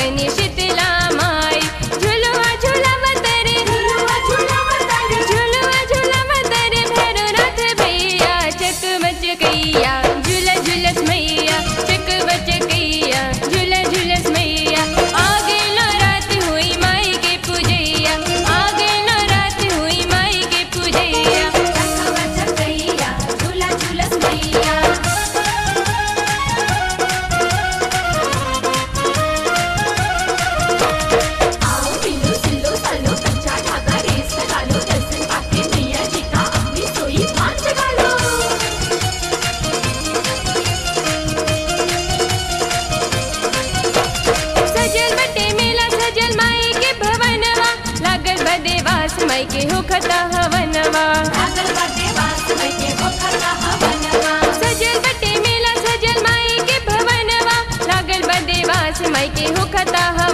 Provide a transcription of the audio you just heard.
भवानी शीतला माई झुलवा झुलावत रे झुलवा झुलावत रे भैरवनाथ भैया चकमच कैया झूला झूलस मैया चकमच कैया झूला झूलस मैया आगे लो रात हुई माई के पूजैया आगे लो रात हुई माई के पूजैया चकमच कैया झूला झूलस मैया माई के होखता हवनवा सजल बटे मेला सजल माई के भवनवा लागल बदेवास माई के होखता